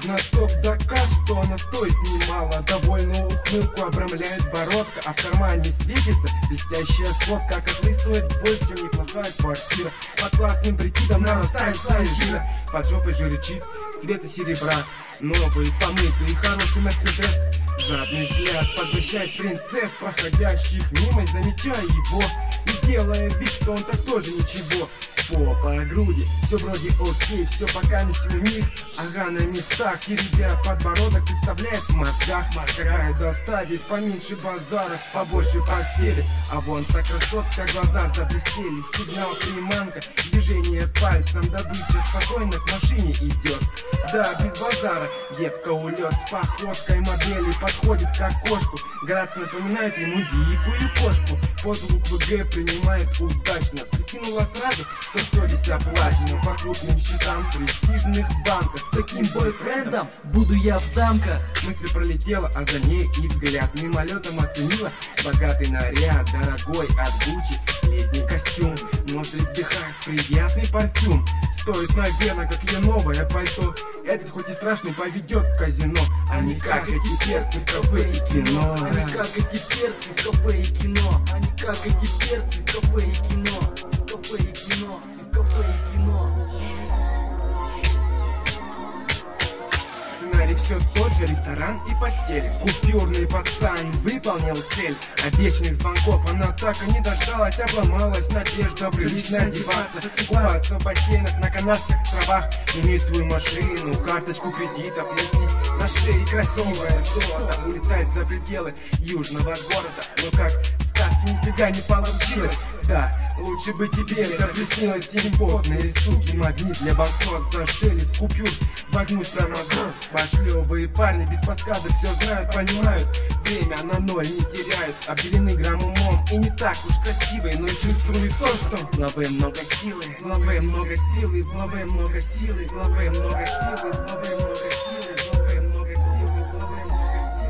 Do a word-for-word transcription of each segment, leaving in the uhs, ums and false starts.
На стоп доказ, что она стоит немало. Довольно ухмылку обрамляет бородка, а в кармане светится блестящая сфотка. Как отлистывает больше, чем неплохая квартира. Под классным прикидом нарастает слои жира. Под жопой же рычит цвета серебра. Новый, помытый, хороший мерседес. Жадный взгляд поглощает принцесс, проходящих мимо, замечая его и делая вид, что он так тоже ничего. Попа, груди, все вроде окей, все пока не сумит. Ага, на местах, теребя подбородок, представляет в мозгах. Какая доставит поменьше базаров, побольше постели. А вон та красотка, глаза заблестели. Сигнал, приманка, движение пальцем. Добыча спокойно к машине идет. Да, без базара, детка улет с походкой модели. Подходит к окошку, грация напоминает ему дикую кошку. Позу буквы Г принимает удачно. Прикинула сразу, что все здесь оплачено по крупным счетам престижных банков. С таким бойфрендом буду я в дамках. Мысль пролетела, а за ней и взгляд мимолетом оценила. Богатый наряд, дорогой от Гуччи, летний костюм, носит вдыхать приятный парфюм. Стоит, наверное, как ее новое пальто. Этот хоть и страшный поведет в казино, а не как эти перцы в кафе и кино. А не как эти перцы в кафе и кино. А не как эти перцы в кафе и кино. В кафе и кино, в кафе и кино. Сценарий все тот же, ресторан и постели. Купюрный пацан выполнил цель. А вечных звонков она так и не дождалась. Обломалась надежда прилично одеваться, купаться в бассейнах, на Канарских островах, иметь свою машину, карточку кредитов носить на шее. Красивое золото улетает за пределы южного города. Но как в сказке нифига не получилось. Да, лучше бы тебе это приснилось. Симпотные суки, магнит для банкнот, зашили с купюр. Возьмут самогон, пошлёвые парни без подсказок все знают, понимают. Время на ноль не теряют, обделены грамм умом. И не так уж красивые, но и чувствуют то, что в голове много силы, в голове много силы, в голове много силы, в голове много силы, в голове много силы, в голове много силы, в голове много силы.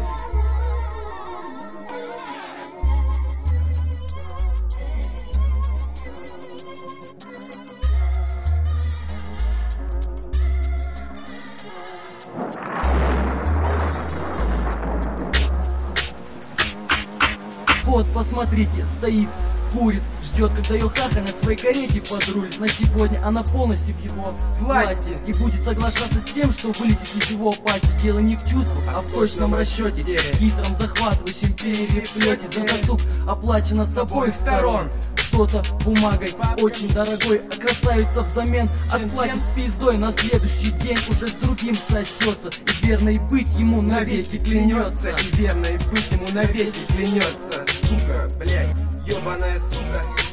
Вот, посмотрите, стоит, курит, ждет, когда ее хаха на своей карете подрулит. На сегодня она полностью в его власти и будет соглашаться с тем, что вылетит из его пати. Дело не в чувствах, а в точном расчете, хитром захватывающем переплете. За досуг оплачено с обоих сторон. Кто-то бумагой очень дорогой, а красавица взамен отплатит пиздой. На следующий день уже с другим сосется, и верной быть ему навеки клянется. И верной быть ему навеки клянется. Сука, блядь, ебаная сука.